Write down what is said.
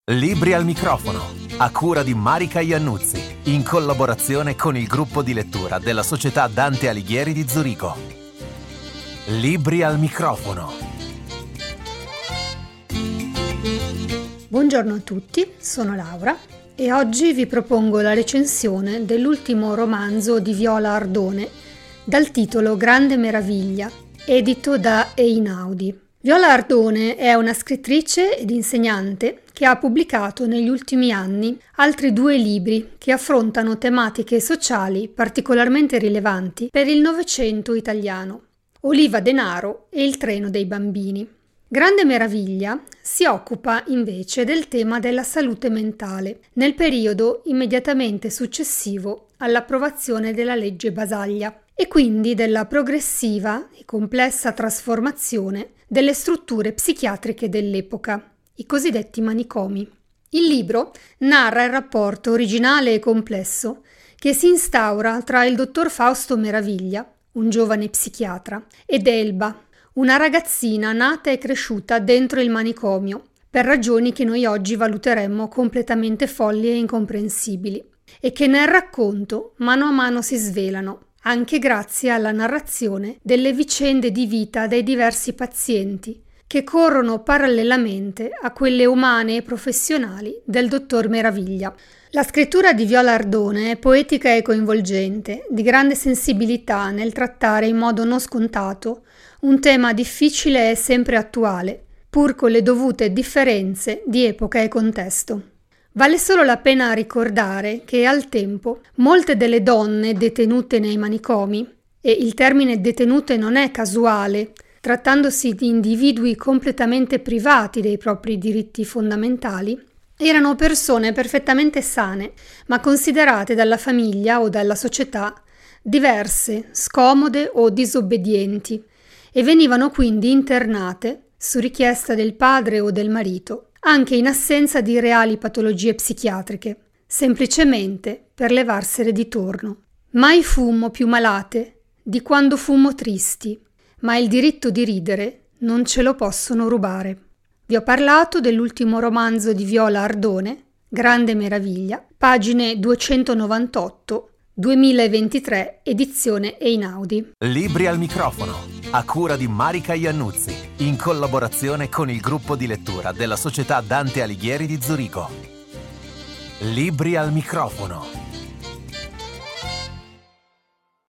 Libri al microfono, a cura di Marica Iannuzzi, in collaborazione con il gruppo di lettura della Società Dante Alighieri di Zurigo. Libri al microfono. Buongiorno a tutti, sono Laura e oggi vi propongo la recensione dell'ultimo romanzo di Viola Ardone dal titolo Grande Meraviglia, edito da Einaudi. Viola Ardone è una scrittrice ed insegnante che ha pubblicato negli ultimi anni altri 2 libri che affrontano tematiche sociali particolarmente rilevanti per il Novecento italiano: Oliva Denaro e Il treno dei bambini. Grande Meraviglia si occupa invece del tema della salute mentale nel periodo immediatamente successivo all'approvazione della legge Basaglia e quindi della progressiva e complessa trasformazione delle strutture psichiatriche dell'epoca, i cosiddetti manicomi. Il libro narra il rapporto originale e complesso che si instaura tra il dottor Fausto Meraviglia, un giovane psichiatra, ed Elba, una ragazzina nata e cresciuta dentro il manicomio, per ragioni che noi oggi valuteremmo completamente folli e incomprensibili, e che nel racconto mano a mano si svelano, anche grazie alla narrazione delle vicende di vita dei diversi pazienti, che corrono parallelamente a quelle umane e professionali del dottor Meraviglia. La scrittura di Viola Ardone è poetica e coinvolgente, di grande sensibilità nel trattare in modo non scontato un tema difficile e sempre attuale, pur con le dovute differenze di epoca e contesto. Vale solo la pena ricordare che al tempo molte delle donne detenute nei manicomi, e il termine detenute non è casuale, trattandosi di individui completamente privati dei propri diritti fondamentali, erano persone perfettamente sane, ma considerate dalla famiglia o dalla società diverse, scomode o disobbedienti, e venivano quindi internate, su richiesta del padre o del marito, anche in assenza di reali patologie psichiatriche, semplicemente per levarsene di torno. Mai fummo più malate di quando fummo tristi, ma il diritto di ridere non ce lo possono rubare. Vi ho parlato dell'ultimo romanzo di Viola Ardone, Grande Meraviglia, pagine 298-2023, edizione Einaudi. Libri al microfono, a cura di Marica Iannuzzi, in collaborazione con il gruppo di lettura della Società Dante Alighieri di Zurigo. Libri al microfono.